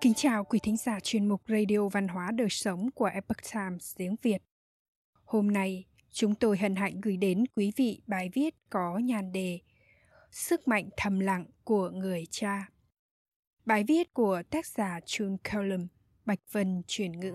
Kính chào quý thính giả chuyên mục Radio Văn hóa Đời Sống của Epoch Times tiếng Việt. Hôm nay, chúng tôi hân hạnh gửi đến quý vị bài viết có nhan đề Sức mạnh thầm lặng của người cha. Bài viết của tác giả June Cullum, Bạch Vân chuyển ngữ.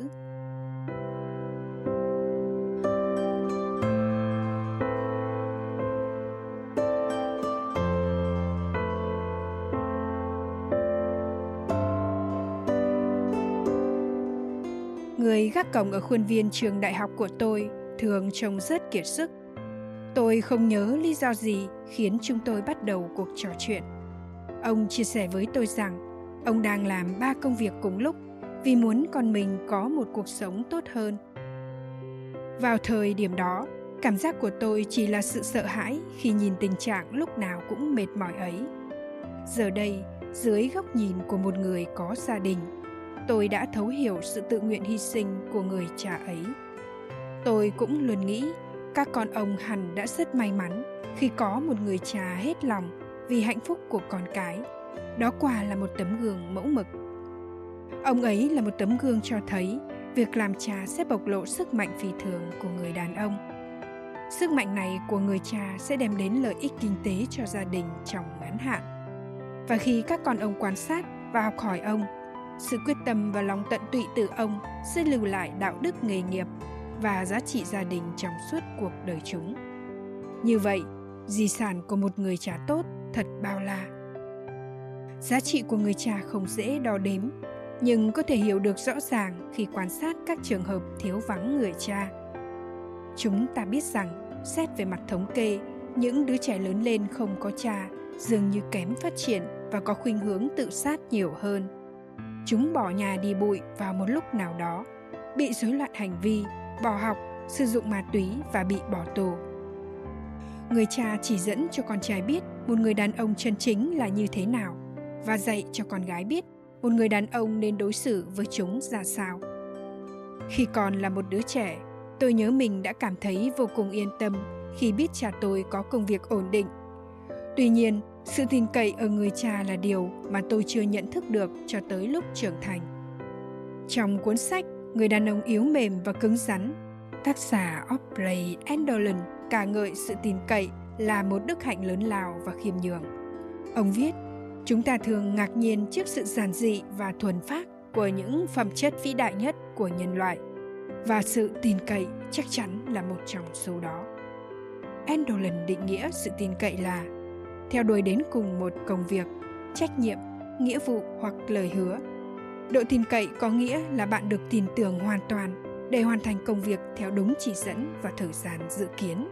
Người gác cổng ở khuôn viên trường đại học của tôi thường trông rất kiệt sức. Tôi không nhớ lý do gì khiến chúng tôi bắt đầu cuộc trò chuyện. Ông chia sẻ với tôi rằng ông đang làm 3 công việc cùng lúc vì muốn con mình có một cuộc sống tốt hơn. Vào thời điểm đó, cảm giác của tôi chỉ là sự sợ hãi khi nhìn tình trạng lúc nào cũng mệt mỏi ấy. Giờ đây, dưới góc nhìn của một người có gia đình, tôi đã thấu hiểu sự tự nguyện hy sinh của người cha ấy. Tôi cũng luôn nghĩ các con ông hẳn đã rất may mắn khi có một người cha hết lòng vì hạnh phúc của con cái. Đó quả là một tấm gương mẫu mực. Ông ấy là một tấm gương cho thấy việc làm cha sẽ bộc lộ sức mạnh phi thường của người đàn ông. Sức mạnh này của người cha sẽ đem đến lợi ích kinh tế cho gia đình trong ngắn hạn. Và khi các con ông quan sát và học hỏi ông, sự quyết tâm và lòng tận tụy từ ông sẽ lưu lại đạo đức nghề nghiệp và giá trị gia đình trong suốt cuộc đời chúng. Như vậy, di sản của một người cha tốt thật bao la. Giá trị của người cha không dễ đo đếm, nhưng có thể hiểu được rõ ràng khi quan sát các trường hợp thiếu vắng người cha. Chúng ta biết rằng, xét về mặt thống kê, những đứa trẻ lớn lên không có cha dường như kém phát triển và có khuynh hướng tự sát nhiều hơn. Chúng bỏ nhà đi bụi vào một lúc nào đó, bị rối loạn hành vi, bỏ học, sử dụng ma túy và bị bỏ tù. Người cha chỉ dẫn cho con trai biết một người đàn ông chân chính là như thế nào và dạy cho con gái biết một người đàn ông nên đối xử với chúng ra sao. Khi còn là một đứa trẻ, tôi nhớ mình đã cảm thấy vô cùng yên tâm khi biết cha tôi có công việc ổn định. Tuy nhiên, sự tin cậy ở người cha là điều mà tôi chưa nhận thức được cho tới lúc trưởng thành. Trong cuốn sách Người đàn ông yếu mềm và cứng rắn, tác giả Aubrey Enderlin ca ngợi sự tin cậy là một đức hạnh lớn lao và khiêm nhường. Ông viết, chúng ta thường ngạc nhiên trước sự giản dị và thuần phác của những phẩm chất vĩ đại nhất của nhân loại, và sự tin cậy chắc chắn là một trong số đó. Enderlin định nghĩa sự tin cậy là theo đuổi đến cùng một công việc, trách nhiệm, nghĩa vụ hoặc lời hứa. Độ tin cậy có nghĩa là bạn được tin tưởng hoàn toàn để hoàn thành công việc theo đúng chỉ dẫn và thời gian dự kiến.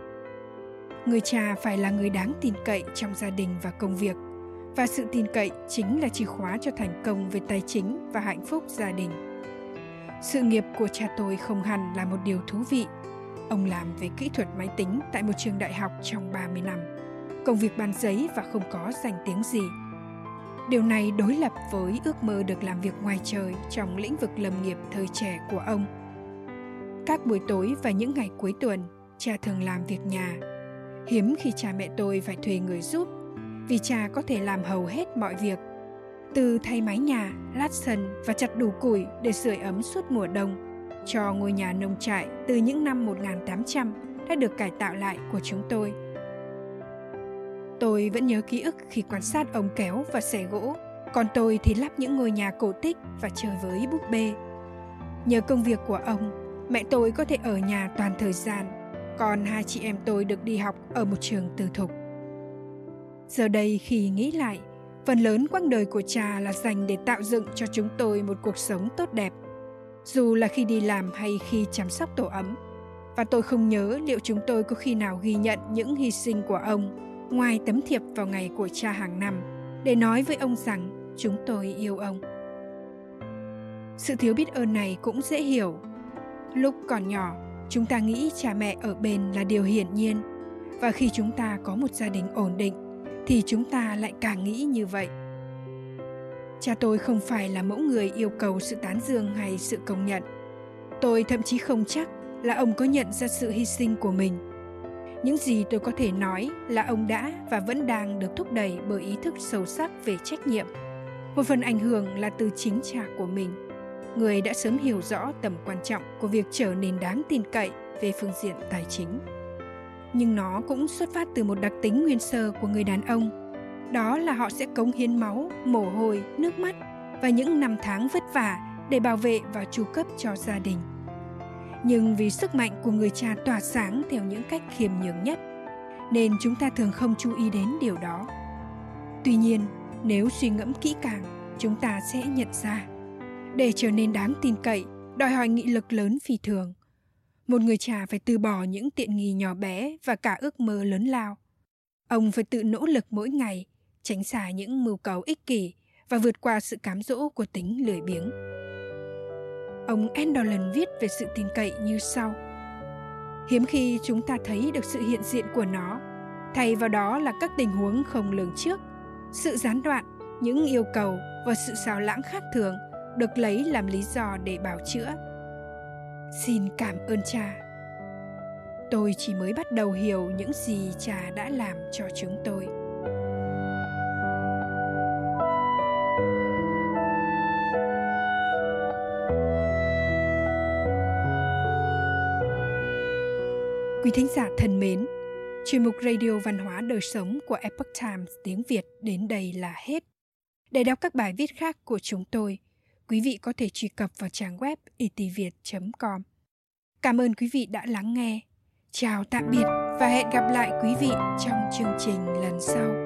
Người cha phải là người đáng tin cậy trong gia đình và công việc, và sự tin cậy chính là chìa khóa cho thành công về tài chính và hạnh phúc gia đình. Sự nghiệp của cha tôi không hẳn là một điều thú vị. Ông làm về kỹ thuật máy tính tại một trường đại học trong 30 năm. Công việc bán giấy và không có danh tiếng gì. Điều này đối lập với ước mơ được làm việc ngoài trời trong lĩnh vực lâm nghiệp thời trẻ của ông. Các buổi tối và những ngày cuối tuần, cha thường làm việc nhà. Hiếm khi cha mẹ tôi phải thuê người giúp, vì cha có thể làm hầu hết mọi việc. Từ thay mái nhà, lát sân và chặt đủ củi để sưởi ấm suốt mùa đông, cho ngôi nhà nông trại từ những năm 1800 đã được cải tạo lại của chúng tôi. Tôi vẫn nhớ ký ức khi quan sát ông kéo và xẻ gỗ, còn tôi thì lắp những ngôi nhà cổ tích và chơi với búp bê. Nhờ công việc của ông, mẹ tôi có thể ở nhà toàn thời gian, còn 2 chị em tôi được đi học ở một trường tư thục. Giờ đây khi nghĩ lại, phần lớn quãng đời của cha là dành để tạo dựng cho chúng tôi một cuộc sống tốt đẹp, dù là khi đi làm hay khi chăm sóc tổ ấm. Và tôi không nhớ liệu chúng tôi có khi nào ghi nhận những hy sinh của ông, ngoài tấm thiệp vào ngày của cha hàng năm, để nói với ông rằng chúng tôi yêu ông. Sự thiếu biết ơn này cũng dễ hiểu. Lúc còn nhỏ, chúng ta nghĩ cha mẹ ở bên là điều hiển nhiên, và khi chúng ta có một gia đình ổn định, thì chúng ta lại càng nghĩ như vậy. Cha tôi không phải là mẫu người yêu cầu sự tán dương hay sự công nhận. Tôi thậm chí không chắc là ông có nhận ra sự hy sinh của mình. Những gì tôi có thể nói là ông đã và vẫn đang được thúc đẩy bởi ý thức sâu sắc về trách nhiệm. Một phần ảnh hưởng là từ chính cha của mình. Người đã sớm hiểu rõ tầm quan trọng của việc trở nên đáng tin cậy về phương diện tài chính. Nhưng nó cũng xuất phát từ một đặc tính nguyên sơ của người đàn ông. Đó là họ sẽ cống hiến máu, mồ hôi, nước mắt và những năm tháng vất vả để bảo vệ và chu cấp cho gia đình. Nhưng vì sức mạnh của người cha tỏa sáng theo những cách khiêm nhường nhất, nên chúng ta thường không chú ý đến điều đó. Tuy nhiên, nếu suy ngẫm kỹ càng, chúng ta sẽ nhận ra, để trở nên đáng tin cậy, đòi hỏi nghị lực lớn phi thường. Một người cha phải từ bỏ những tiện nghi nhỏ bé và cả ước mơ lớn lao. Ông phải tự nỗ lực mỗi ngày, tránh xa những mưu cầu ích kỷ và vượt qua sự cám dỗ của tính lười biếng. Ông Enderlin viết về sự tin cậy như sau: hiếm khi chúng ta thấy được sự hiện diện của nó, thay vào đó là các tình huống không lường trước, sự gián đoạn, những yêu cầu và sự xao lãng khác thường được lấy làm lý do để bào chữa. Xin cảm ơn cha. Tôi chỉ mới bắt đầu hiểu những gì cha đã làm cho chúng tôi. Quý thính giả thân mến, chuyên mục Radio Văn hóa Đời Sống của Epoch Times tiếng Việt đến đây là hết. Để đọc các bài viết khác của chúng tôi, quý vị có thể truy cập vào trang web itviet.com. Cảm ơn quý vị đã lắng nghe. Chào tạm biệt và hẹn gặp lại quý vị trong chương trình lần sau.